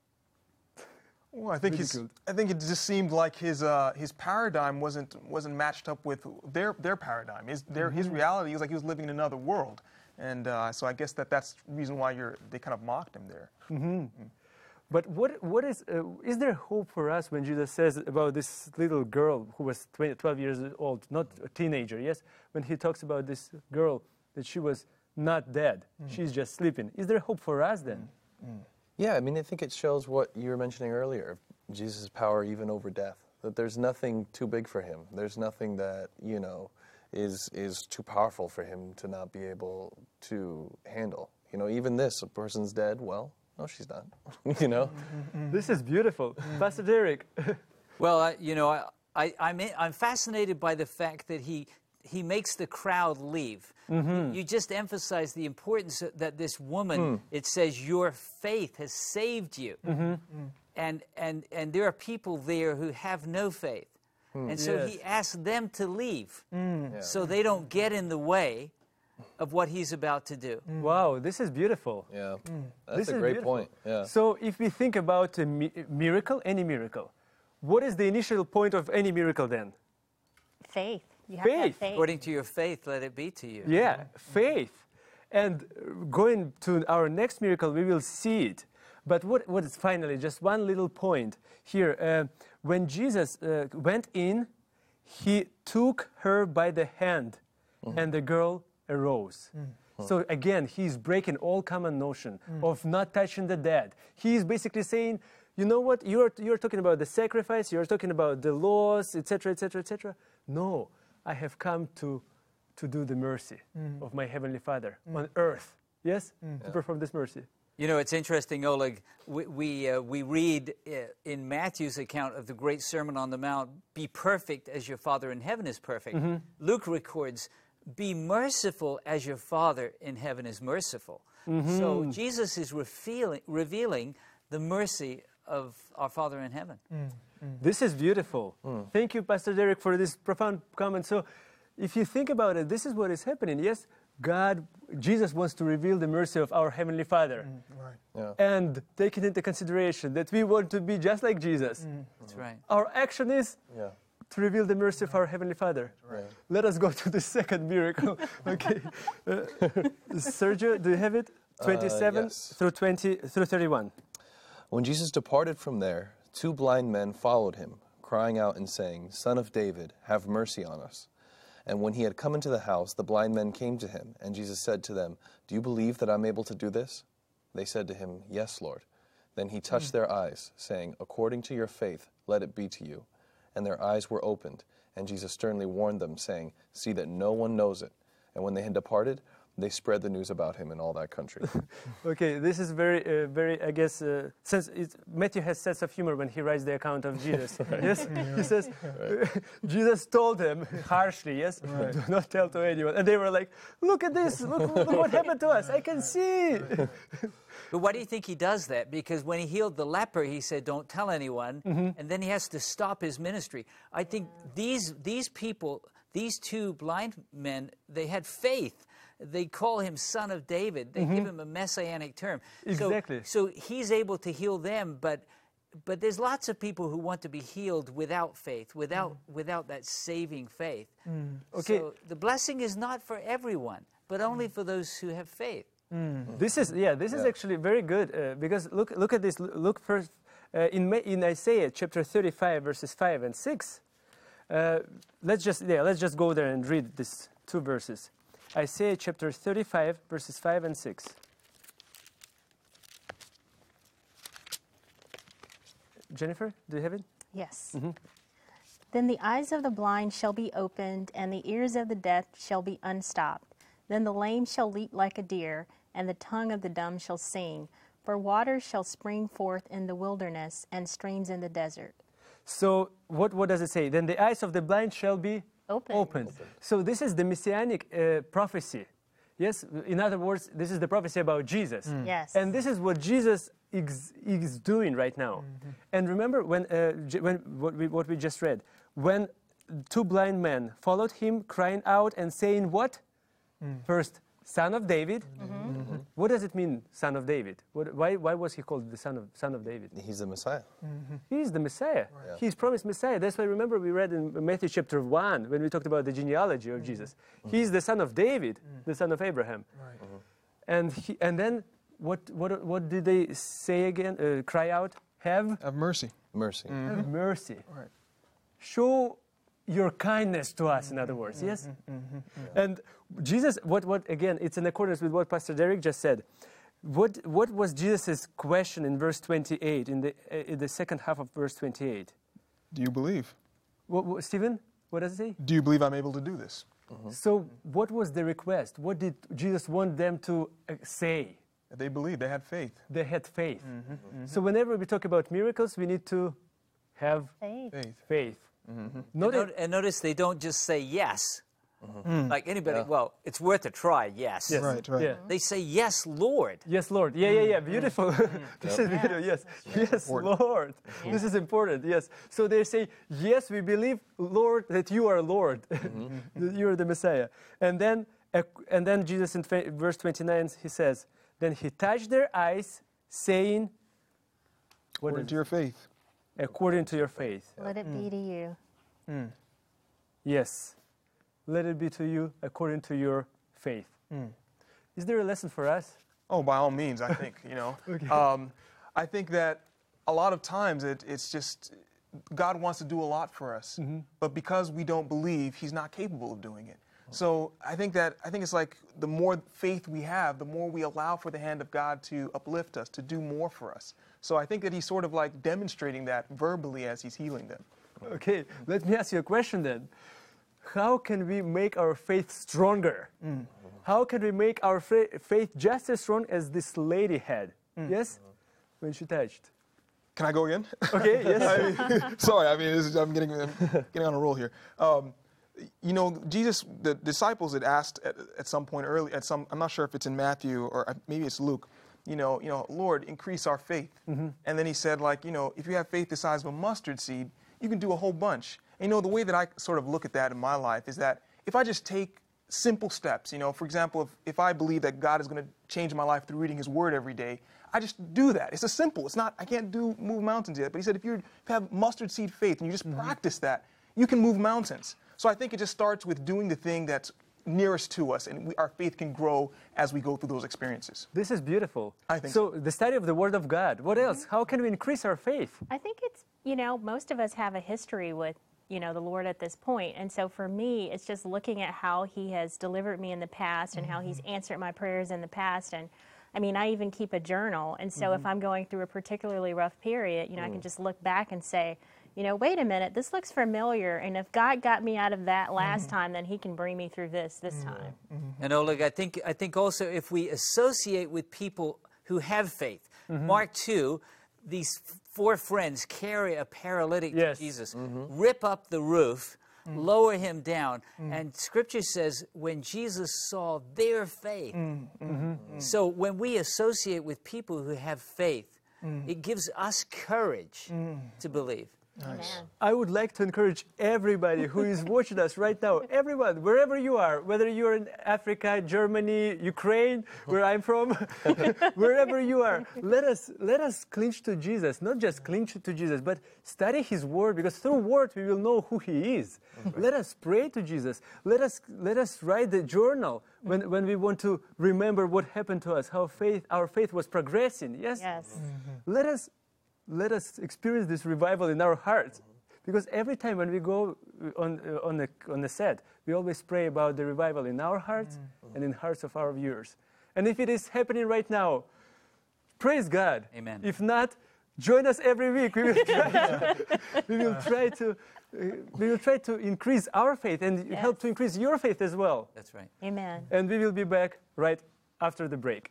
Well, I think his, I think it just seemed like his uh, his paradigm wasn't wasn't matched up with their their paradigm. His their mm-hmm. his reality was like he was living in another world, and uh, so I guess that that's the reason why you're they kind of mocked him there. Mm-hmm. Mm. But what what is uh, is there hope for us when Jesus says about this little girl who was twenty, twelve years old, not a teenager? Yes, when he talks about this girl, that she was not dead, mm. she's just sleeping. Is there hope for us then? Mm. Mm. Yeah, I mean, I think it shows what you were mentioning earlier, Jesus' power even over death, that there's nothing too big for him. There's nothing that, you know, is is too powerful for him to not be able to handle. You know, even this, a person's dead, well, no, she's not, you know? This is beautiful. Pastor Derek. Well, I, you know, I, I, I'm, in, I'm fascinated by the fact that he he makes the crowd leave. Mm-hmm. You just emphasize the importance that this woman, mm. it says, your faith has saved you. Mm-hmm. Mm. And, and, and there are people there who have no faith. Mm. And so yes. he asks them to leave mm. yeah. so they don't get in the way of what he's about to do. Wow, this is beautiful. Yeah, that's This a is great beautiful. point. Yeah. So if we think about a mi- miracle, any miracle, what is the initial point of any miracle then? Faith. You have to have Faith. faith. According to your faith, let it be to you. Yeah, faith. And uh, going to our next miracle, we will see it. But what, what is finally, just one little point here. Uh, when Jesus uh, went in, he took her by the hand, and the girl arose. So again, he's breaking all common notion of not touching the dead. He's basically saying, you know what, you're, you're talking about the sacrifice, you're talking about the laws, et cetera, et cetera, et cetera. No, I have come to, to do the mercy of my Heavenly Father on earth. Yes? To perform this mercy. You know, it's interesting, Oleg. We we, uh, we read uh, in Matthew's account of the great Sermon on the Mount, "Be perfect as your Father in heaven is perfect." Mm-hmm. Luke records, "Be merciful as your Father in heaven is merciful." Mm-hmm. So Jesus is revealing, revealing the mercy of our Father in heaven. This is beautiful. Thank you, Pastor Derek, for this profound comment. So, if you think about it, this is what is happening. Yes, God, Jesus wants to reveal the mercy of our Heavenly Father. Right. Yeah. And taking into consideration that we want to be just like Jesus. That's right. Our action is Yeah. to reveal the mercy of our Heavenly Father. Right. Let us go to the second miracle. Okay. Uh, Sergio, do you have it? twenty-seven yes. through twenty through thirty-one. When Jesus departed from there, two blind men followed him, crying out and saying, "Son of David, have mercy on us." And when he had come into the house, the blind men came to him, and Jesus said to them, "Do you believe that I'm able to do this?" They said to him, "Yes, Lord." Then he touched their eyes, saying, "According to your faith, let it be to you." And their eyes were opened, and Jesus sternly warned them, saying, "See that no one knows it." And when they had departed, they spread the news about him in all that country. Okay, this is very, uh, very, I guess, uh, since it's, Matthew has sense of humor when he writes the account of Jesus. Yes, he says, Jesus told them harshly, yes, do not tell to anyone. And they were like, look at this, look, look what happened to us, I can see. But why do you think he does that? Because when he healed the leper, he said, "Don't tell anyone," and then he has to stop his ministry. I think these these people, these two blind men, they had faith. They call him Son of David. They give him a messianic term. Exactly. So, so he's able to heal them, but but there's lots of people who want to be healed without faith, without without that saving faith. Okay. So the blessing is not for everyone, but only for those who have faith. This is, yeah, this is Yeah. actually very good uh, because look, look at this. Look first uh, in Ma- in Isaiah chapter thirty-five, verses five and six. Uh, let's just, yeah, let's just go there and read these two verses. Isaiah chapter thirty-five, verses five and six. Jennifer, do you have it? Yes. Then the eyes of the blind shall be opened, and the ears of the deaf shall be unstopped. Then the lame shall leap like a deer, and the tongue of the dumb shall sing. For waters shall spring forth in the wilderness, and streams in the desert. So what, what does it say? Then the eyes of the blind shall be Open. opened. So this is the messianic uh, prophecy. Yes, in other words, this is the prophecy about Jesus. Yes. And this is what Jesus is, is doing right now. And remember when, uh, J- when what, we, what we just read, when two blind men followed him, crying out and saying what? First, Son of David. What does it mean, Son of David? What, why, why was he called the Son of, son of David? He's the Messiah. He is the Messiah. Yeah. He's promised Messiah. That's why, remember, we read in Matthew chapter one when we talked about the genealogy of Jesus. He's the son of David, the son of Abraham. And, he, and then what, what, what did they say again? Uh, cry out, have, Have mercy. Mercy. have mercy. Right. Show your kindness to us, in other words, yes? And Jesus, what, what again, it's in accordance with what Pastor Derek just said. What, what was Jesus' question in verse twenty-eight, in the, uh, in the second half of verse twenty-eight? Do you believe? What, what, Stephen, what does it say? Do you believe I'm able to do this? So what was the request? What did Jesus want them to uh, say? They believed. They had faith. They had faith. So whenever we talk about miracles, we need to have Faith. Faith. faith. And, Not not- and notice they don't just say yes. Like anybody, well, it's worth a try, yes. Yes. Right, right. Yeah. They say, yes, Lord. Yes, Lord. Yeah, yeah, yeah. Beautiful. This is beautiful. Yes. Yes, Important. Lord. This is important. Yes. So they say, yes, we believe, Lord, that you are Lord, that you are the Messiah. And then, And then Jesus in verse twenty-nine, he says, then he touched their eyes, saying, what According is to your faith. according to your faith. Let it be to you. Mm. Yes. Let it be to you according to your faith. Mm. Is there a lesson for us? Oh, by all means, I think, you know. Okay. um, I think that a lot of times it, it's just, God wants to do a lot for us. Mm-hmm. But because we don't believe, he's not capable of doing it. So I think that, I think it's like the more faith we have, the more we allow for the hand of God to uplift us, to do more for us. So I think that he's sort of like demonstrating that verbally as he's healing them. Okay, let me ask you a question then. How can we make our faith stronger? Mm. How can we make our fa- faith just as strong as this lady had? Mm. Yes? When she touched. Can I go again? Okay, yes. I mean, sorry, I mean, this is, I'm getting, I'm getting on a roll here. Um, you know, Jesus, the disciples had asked at, at some point early, at some, I'm not sure if it's in Matthew or maybe it's Luke, you know, you know, Lord, increase our faith. Mm-hmm. And then he said, like, you know, if you have faith the size of a mustard seed, you can do a whole bunch. And, you know, the way that I sort of look at that in my life is that if I just take simple steps, you know, for example, if, if I believe that God is going to change my life through reading his word every day, I just do that. It's a simple, it's not, I can't do move mountains yet. But he said, if, you're, if you have mustard seed faith and you just mm-hmm. practice that, you can move mountains. So I think it just starts with doing the thing that's nearest to us, and we, our faith can grow as we go through those experiences. This is beautiful. I think so. So the study of the Word of God. What else? Mm-hmm. How can we increase our faith? I think it's, you know, most of us have a history with, you know, the Lord at this point. And so for me, it's just looking at how he has delivered me in the past and mm-hmm. how he's answered my prayers in the past. And I mean, I even keep a journal. And so mm-hmm. if I'm going through a particularly rough period, you know, mm. I can just look back and say, you know, wait a minute, this looks familiar. And if God got me out of that last mm-hmm. time, then he can bring me through this this mm-hmm. time. Mm-hmm. And Oleg, I think, I think also if we associate with people who have faith, mm-hmm. Mark two, these four friends carry a paralytic yes. to Jesus, mm-hmm. rip up the roof, mm. lower him down. Mm. And Scripture says when Jesus saw their faith. Mm. Mm-hmm. So when we associate with people who have faith, mm. it gives us courage mm. to believe. Nice. I would like to encourage everybody who is watching us right now, everyone, wherever you are, whether you're in Africa, Germany, Ukraine, where I'm from, wherever you are, let us let us cling to Jesus. Not just cling to Jesus, but study his word, because through word we will know who he is. Let us pray to Jesus. Let us let us write the journal when, when we want to remember what happened to us, how faith our faith was progressing. Yes? Yes. Mm-hmm. Let us Let us experience this revival in our hearts. Because every time when we go on, uh, on, the, on the set, we always pray about the revival in our hearts mm-hmm. and in hearts of our viewers. And if it is happening right now, praise God. Amen. If not, join us every week. We will try to, we will try to, uh, we will try to increase our faith and yes. help to increase your faith as well. That's right. Amen. And we will be back right after the break.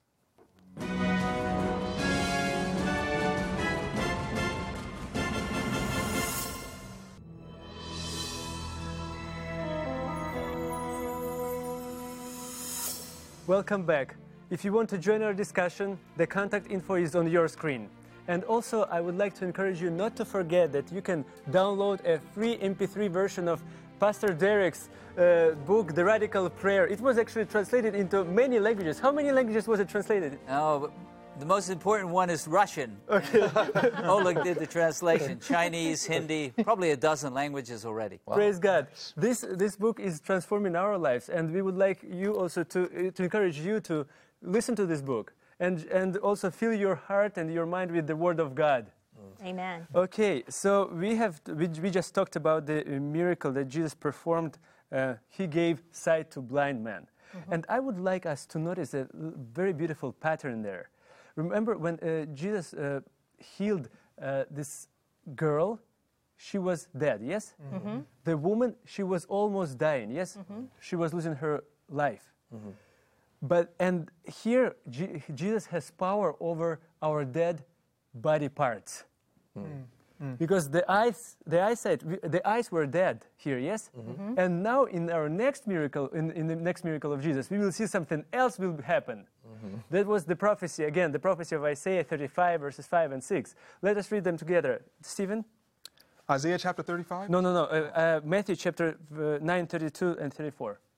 Welcome back. If you want to join our discussion, the contact info is on your screen. And also, I would like to encourage you not to forget that you can download a free M P three version of Pastor Derek's uh, book, The Radical Prayer. It was actually translated into many languages. How many languages was it translated? Oh, the most important one is Russian. Okay. Oleg did the translation. Chinese, Hindi, probably a dozen languages already. Wow. Praise God. This this book is transforming our lives, and we would like you also to to encourage you to listen to this book and and also fill your heart and your mind with the Word of God. Amen. Okay, so we have we, we just talked about the miracle that Jesus performed. Uh, he gave sight to blind men, mm-hmm. and I would like us to notice a very beautiful pattern there. Remember when uh, Jesus uh, healed uh, this girl, she was dead, yes? Mm-hmm. The woman, she was almost dying, yes? Mm-hmm. She was losing her life. Mm-hmm. But, and here, G- Jesus has power over our dead body parts. Mm-hmm. Mm. Because the eyes, the eyesight, the eyes were dead here, yes? Mm-hmm. And now in our next miracle, in, in the next miracle of Jesus, we will see something else will happen. Mm-hmm. That was the prophecy, again, the prophecy of Isaiah thirty-five, verses five and six. Let us read them together. Stephen? Isaiah chapter thirty-five? No, no, no. Uh, uh, Matthew chapter uh, nine, thirty-two and thirty-four.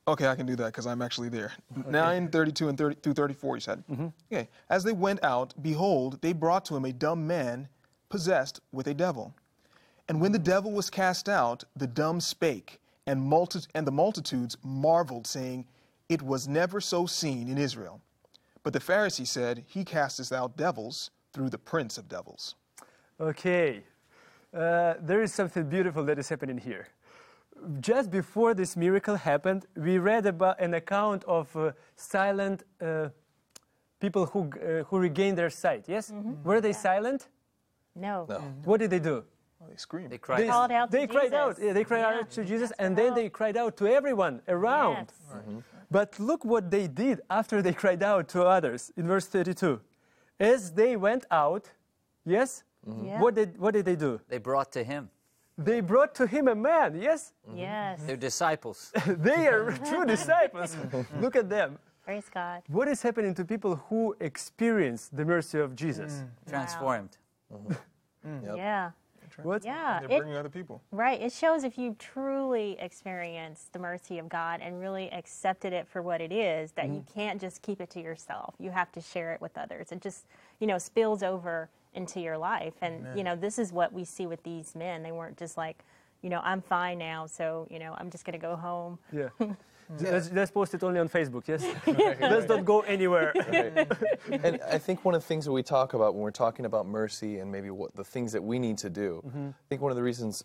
Okay, I can do that because I'm actually there. nine thirty-two and thirty through thirty-four, you said. Mm-hmm. Okay. As they went out, behold, they brought to him a dumb man possessed with a devil. And when the devil was cast out, the dumb spake, and, multi- and the multitudes marveled, saying, It was never so seen in Israel. But the Pharisee said, He casteth out devils through the prince of devils. Okay. Uh, there is something beautiful that is happening here. Just before this miracle happened, we read about an account of uh, silent uh, people who uh, who regained their sight. Yes, mm-hmm. Were they yeah. silent? No. No. Mm-hmm. What did they do? Well, they screamed. They cried they, called out. They to cried Jesus. out. Yeah, they cried yeah. out to Jesus, That's and the then help. they cried out to everyone around. Yes. Mm-hmm. But look what they did after they cried out to others in verse thirty-two. As they went out, yes, mm-hmm. yeah. what did what did they do? They brought to him. They brought to him a man, yes? Mm-hmm. Yes. They're disciples. They are true disciples. Look at them. Praise God. What is happening to people who experience the mercy of Jesus? Mm. Transformed. Wow. Mm-hmm. Yep. Yeah. What? Yeah. They're It, bringing other people. right. It shows if you truly experienced the mercy of God and really accepted it for what it is, that mm-hmm. you can't just keep it to yourself. You have to share it with others. It just, you know, spills over into your life. And, Amen. You know, this is what we see with these men. They weren't just like, you know, I'm fine now, so, you know, I'm just going to go home. Yeah. let's, let's post it only on Facebook, yes? Let's not go anywhere. Right. And I think one of the things that we talk about when we're talking about mercy and maybe what the things that we need to do, mm-hmm. I think one of the reasons,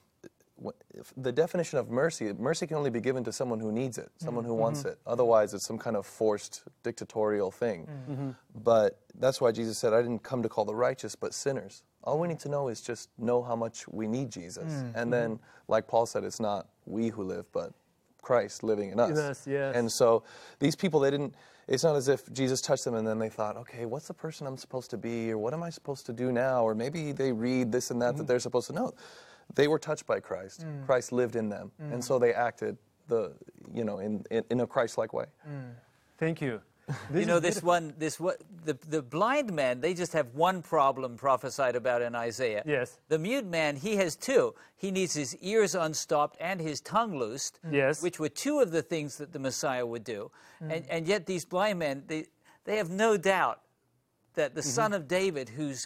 the definition of mercy, mercy can only be given to someone who needs it, someone who mm-hmm. wants it. Otherwise, it's some kind of forced dictatorial thing. Mm-hmm. But that's why Jesus said, I didn't come to call the righteous, but sinners. All we need to know is just know how much we need Jesus. Mm-hmm. And then, like Paul said, it's not we who live, but Christ living in us. In us, yes. And so these people, they didn't, it's not as if Jesus touched them and then they thought, okay, what's the person I'm supposed to be, or what am I supposed to do now? Or maybe they read this and that mm-hmm. that they're supposed to know. They were touched by Christ. Mm. Christ lived in them. Mm. And so they acted the, you know, in, in, in a Christ-like way. Mm. Thank you. This you know, this beautiful. one, this what the the blind man, they just have one problem prophesied about in Isaiah. Yes. The mute man, he has two. He needs his ears unstopped and his tongue loosed. Yes. Which were two of the things that the Messiah would do. Mm. And and yet these blind men, they they have no doubt that the mm-hmm. Son of David, who's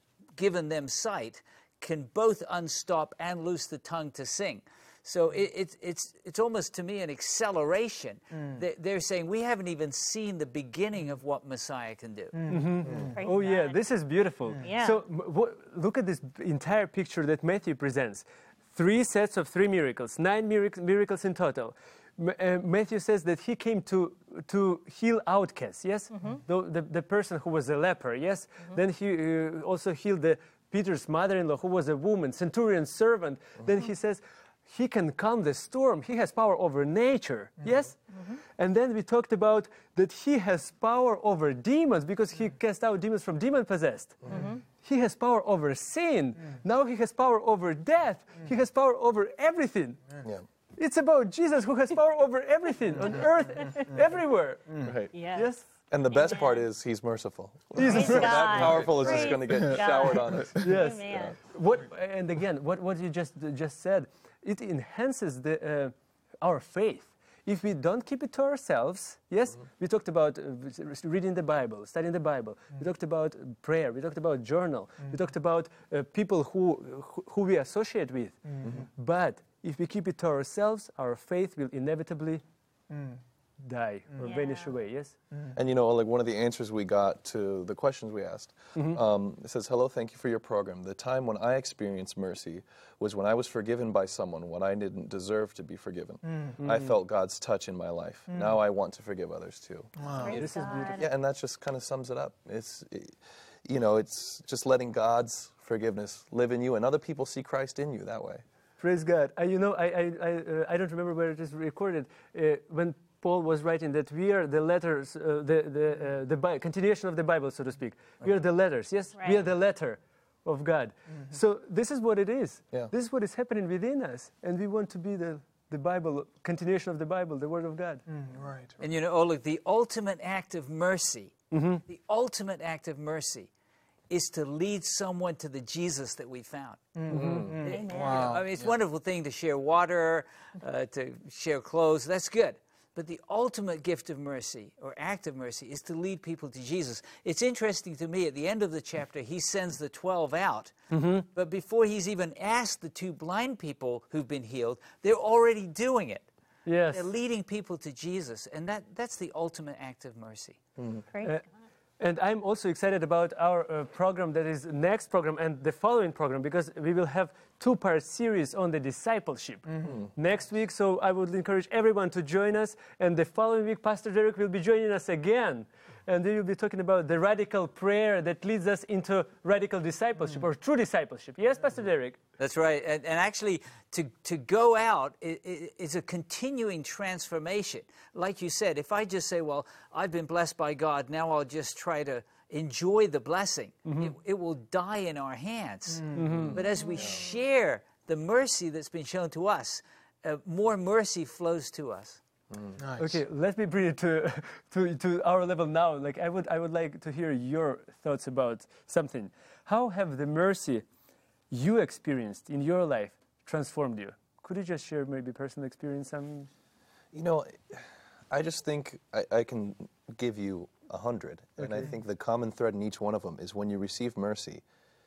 given them sight, can both unstop and loose the tongue to sing. So it, it, it's it's almost to me an acceleration. Mm. They, they're saying we haven't even seen the beginning of what Messiah can do. Mm-hmm. Mm. Oh yeah, this is beautiful. Mm. Yeah. So w- look at this entire picture that Matthew presents. Three sets of three miracles, nine mirac- miracles in total. M- uh, Matthew says that he came to to heal outcasts, yes? Mm-hmm. The, the, the person who was a leper, yes? Mm-hmm. Then he uh, also healed the Peter's mother-in-law, who was a woman, centurion's servant. Mm-hmm. Then he says, he can calm the storm. He has power over nature. Mm-hmm. Yes? Mm-hmm. And then we talked about that he has power over demons because he cast out demons from demon-possessed. Mm-hmm. He has power over sin. Mm-hmm. Now he has power over death. Mm-hmm. He has power over everything. Yeah. It's about Jesus who has power over everything on earth, everywhere. Right. Yes. Yes? And the best part is he's merciful. He's How powerful is this going to get God. showered on us? Yes. Amen. What and again, what, what you just just said, it enhances the uh, our faith. If we don't keep it to ourselves, yes, mm-hmm. we talked about uh, reading the Bible, studying the Bible. Mm-hmm. We talked about prayer. We talked about journal. Mm-hmm. We talked about uh, people who, who who we associate with. Mm-hmm. But if we keep it to ourselves, our faith will inevitably mm. die or yeah. vanish away. Yes. Mm. And you know, like one of the answers we got to the questions we asked, mm-hmm. um, it says, "Hello, thank you for your program. The time when I experienced mercy was when I was forgiven by someone when I didn't deserve to be forgiven. Mm. I felt God's touch in my life. Mm. Now I want to forgive others too." Wow, Praise this God. is beautiful. Yeah, and that just kind of sums it up. It's, it, you know, it's just letting God's forgiveness live in you, and other people see Christ in you that way. Praise God. Uh, you know, I I I, uh, I don't remember where it is recorded uh, when Paul was writing that we are the letters, uh, the the uh, the Bi- continuation of the Bible, so to speak. We are the letters. Yes, right. we are the letter of God. Mm-hmm. So this is what it is. Yeah. This is what is happening within us, and we want to be the the Bible, continuation of the Bible, the Word of God. Mm, right, right. And you know, Oleg, the ultimate act of mercy, mm-hmm. the ultimate act of mercy is to lead someone to the Jesus that we found. Mm-hmm. Mm-hmm. Amen. Wow. I mean, it's a Yeah. wonderful thing to share water, uh, to share clothes. That's good. but the ultimate gift of mercy, or act of mercy, is to lead people to Jesus. It's interesting to me, at the end of the chapter, he sends the twelve out. Mm-hmm. But before he's even asked the two blind people who've been healed, they're already doing it. Yes. They're leading people to Jesus, and that, that's the ultimate act of mercy. Mm-hmm. Praise Uh, God. And I'm also excited about our uh, program that is next program and the following program, because we will have two-part series on the discipleship mm-hmm. next week. So I would encourage everyone to join us. And the following week, Pastor Derek will be joining us again. And we will be talking about the radical prayer that leads us into radical discipleship, mm-hmm. or true discipleship. Yes, Pastor Derek? That's right. And, and actually, to, to go out it, it, is a continuing transformation. Like you said, if I just say, well, I've been blessed by God, now I'll just try to enjoy the blessing, mm-hmm. it, it will die in our hands. Mm-hmm. But as we share the mercy that's been shown to us, uh, more mercy flows to us. Mm. Nice. Okay, let me bring it to, to, to our level now. Like I would, I would like to hear your thoughts about something. How have the mercy you experienced in your life transformed you? Could you just share maybe personal experience? Some? You know, I just think I, I can give you a hundred. Okay. And I think the common thread in each one of them is when you receive mercy,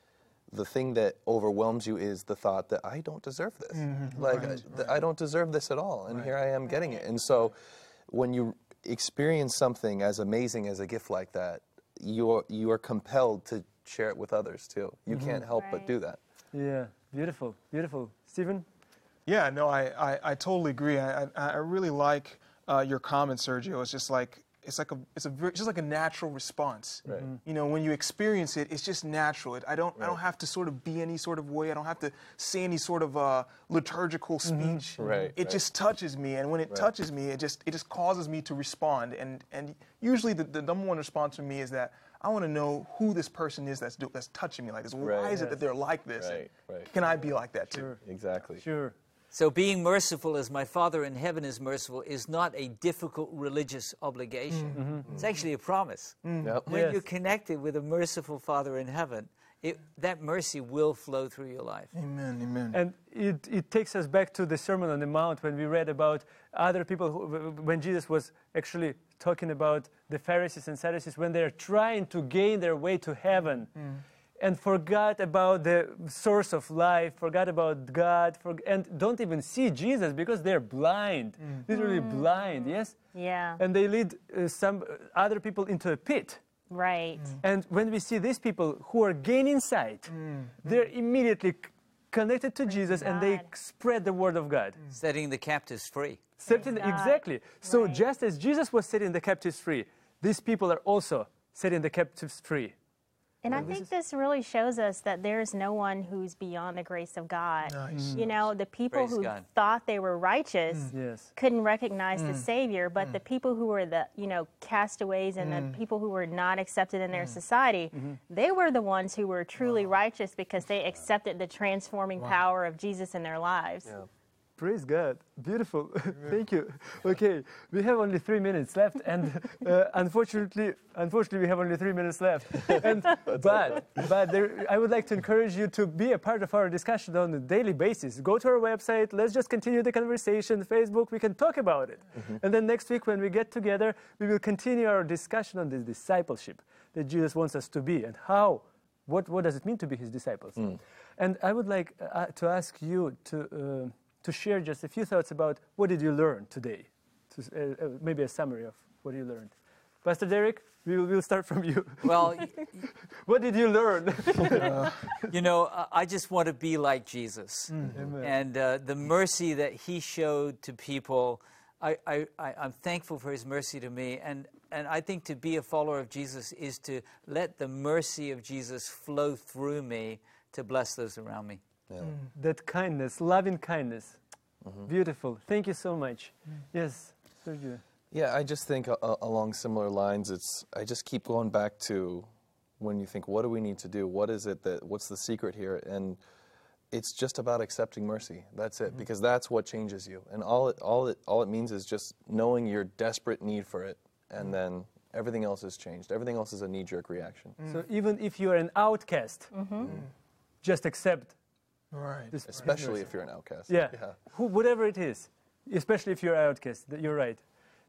the thing that overwhelms you is the thought that I don't deserve this. Mm-hmm. Like, right, I, right. I don't deserve this at all, and right. here I am getting right. it. And so when you experience something as amazing as a gift like that, you're, you are compelled to share it with others, too. You mm-hmm. can't help right. but do that. Yeah, beautiful, beautiful. Stephen? Yeah, no, I, I, I totally agree. I, I, I really like uh, your comment, Sergio. It's just like, It's like a, it's a very, just like a natural response. Right. Mm-hmm. You know, when you experience it, it's just natural. It, I don't, right. I don't have to sort of be any sort of way. I don't have to say any sort of uh, liturgical speech. Mm-hmm. Right. It right. just touches me, and when it right. touches me, it just, it just causes me to respond. And, and usually, the, the number one response from me is that I want to know who this person is that's do, that's touching me like this. Why right. is it yes. that they're like this? Right. Right. Can I be like that too? Sure. Exactly. Sure. So being merciful as my Father in heaven is merciful is not a difficult religious obligation. Mm-hmm. It's actually a promise. Mm-hmm. Yep. When yes. you're connected with a merciful Father in heaven, it, that mercy will flow through your life. Amen, amen. And it, it takes us back to the Sermon on the Mount when we read about other people, who, when Jesus was actually talking about the Pharisees and Sadducees, when they're trying to gain their way to heaven. Mm. And forgot about the source of life, forgot about God, for, and don't even see Jesus because they're blind, mm. literally mm. blind, yes? Yeah. And they lead uh, some other people into a pit. Right. Mm. And when we see these people who are gaining sight, mm. they're immediately connected to Jesus God. And they spread the word of God. Mm. Setting the captives free. Setting, exactly. So right. just as Jesus was setting the captives free, these people are also setting the captives free. And I think this really shows us that there's no one who's beyond the grace of God. Nice. You know, the people Praise who God. thought they were righteous Mm. Yes. couldn't recognize Mm. the Savior, but Mm. the people who were the, you know, castaways and Mm. the people who were not accepted in their society, Mm-hmm. they were the ones who were truly righteous because they accepted the transforming power of Jesus in their lives. Yeah. Praise God. Beautiful. Thank you. Okay, we have only three minutes left, and uh, unfortunately, unfortunately, we have only three minutes left. And, but but there, I would like to encourage you to be a part of our discussion on a daily basis. Go to our website. Let's just continue the conversation. Facebook, we can talk about it. Mm-hmm. And then next week, when we get together, we will continue our discussion on the discipleship that Jesus wants us to be and how. What what does it mean to be His disciples? Mm. And I would like uh, to ask you to. Uh, to share just a few thoughts about what did you learn today, to, uh, uh, maybe a summary of what you learned. Pastor Derek, we will we'll start from you. Well, what did you learn? uh, you know, I just want to be like Jesus. Mm, and uh, the mercy that He showed to people, I, I, I, I'm thankful for His mercy to me. And, and I think to be a follower of Jesus is to let the mercy of Jesus flow through me to bless those around me. Yeah. Mm. That kindness, loving kindness. Mm-hmm. Beautiful. Thank you so much. Mm. Yes, Sergio. Yeah, I just think uh, along similar lines, it's, I just keep going back to when you think, what do we need to do? What is it that, what's the secret here? And it's just about accepting mercy. That's it, mm-hmm. because that's what changes you. And all it, all it, all it means is just knowing your desperate need for it, and mm-hmm. then everything else is changed. Everything else is a knee-jerk reaction. Mm. So even if you're an outcast, mm-hmm. Mm. just accept. Right. This especially if you're an outcast. Yeah. yeah. Who, whatever it is, especially if you're an outcast, you're right.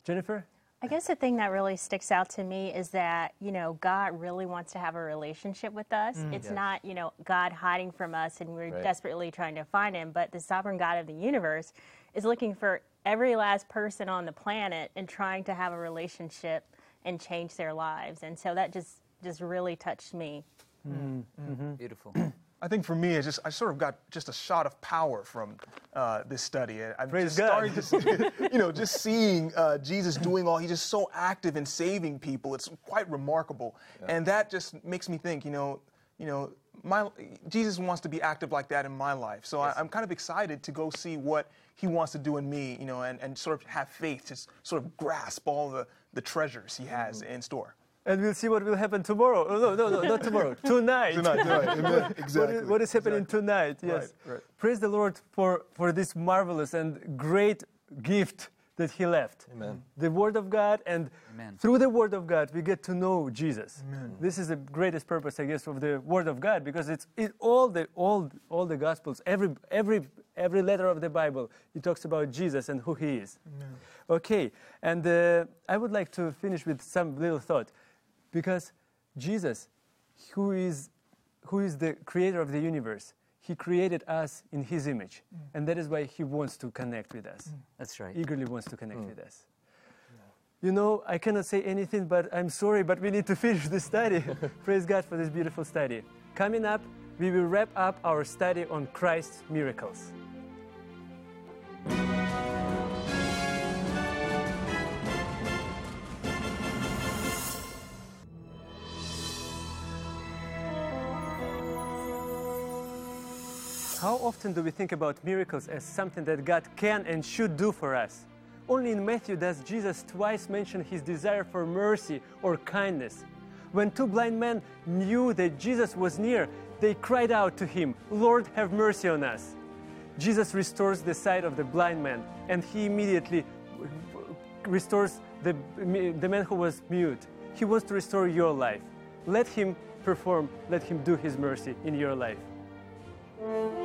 Jennifer? I guess the thing that really sticks out to me is that, you know, God really wants to have a relationship with us. Mm, it's yes. not, you know, God hiding from us and we're right. desperately trying to find him, but the sovereign God of the universe is looking for every last person on the planet and trying to have a relationship and change their lives. And so that just, just really touched me. Mm-hmm. Mm-hmm. Beautiful. I think for me, it's just I sort of got just a shot of power from uh, this study. I'm Praise just God. starting to see, you know, just seeing uh, Jesus doing all. He's just so active in saving people. It's quite remarkable, yeah. and that just makes me think. You know, you know, my Jesus wants to be active like that in my life. So yes. I, I'm kind of excited to go see what he wants to do in me. You know, and, and sort of have faith to sort of grasp all the the treasures he has mm-hmm. in store. And we'll see what will happen tomorrow. Oh, no, no, no, not tomorrow. Tonight. Tonight, tonight. Amen. Exactly. What is, what is happening exactly. tonight? Yes. Right, right. Praise the Lord for, for this marvelous and great gift that he left. Amen. The Word of God, and Amen. through the Word of God, we get to know Jesus. Amen. This is the greatest purpose, I guess, of the Word of God, because it's it, all the all all the Gospels, every every every letter of the Bible, it talks about Jesus and who he is. Amen. Okay, and uh, I would like to finish with some little thought. Because Jesus, who is, who is the creator of the universe, he created us in his image. Mm. And that is why he wants to connect with us. Mm. That's right. Eagerly wants to connect mm. with us. Yeah. You know, I cannot say anything, but I'm sorry, but we need to finish this study. Praise God for this beautiful study. Coming up, we will wrap up our study on Christ's miracles. How often do we think about miracles as something that God can and should do for us? Only in Matthew does Jesus twice mention his desire for mercy or kindness. When two blind men knew that Jesus was near, they cried out to him, "Lord, have mercy on us." Jesus restores the sight of the blind man, and he immediately restores the, the man who was mute. He wants to restore your life. Let him perform, let him do his mercy in your life.